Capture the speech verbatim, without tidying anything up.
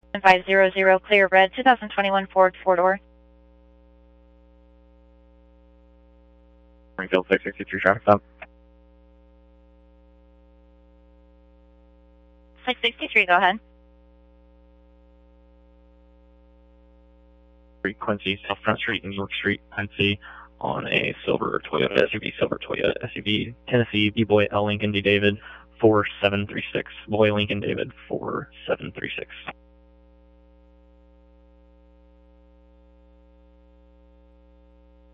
five zero zero, clear red, two thousand twenty-one Ford four-door. Springfield six sixty-three traffic stop. six sixty-three, go ahead. Quincy, South Front Street and York Street, Quincy, on a silver Toyota S U V, silver Toyota S U V, Tennessee, B-Boy L Lincoln D David, four seven three six, Boy Lincoln David, four seven three six.